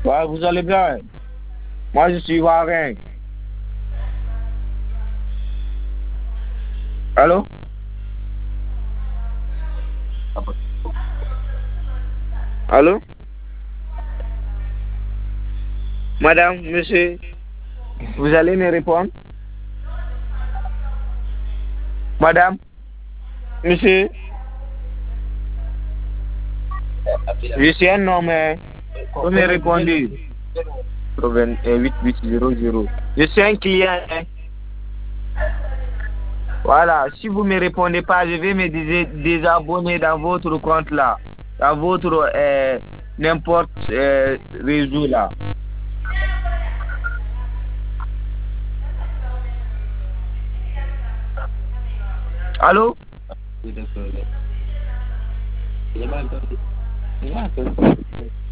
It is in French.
Ouais, vous allez bien? Moi, je suis Warin. Allô? Allô? Madame, monsieur, vous allez me répondre? Madame, monsieur, je suis un homme, vous me répondez. 8800. Je suis un client. Voilà, si vous ne me répondez pas, je vais me désabonner dans votre compte là, dans votre n'importe réseau là. Allô? Oui, d'accord.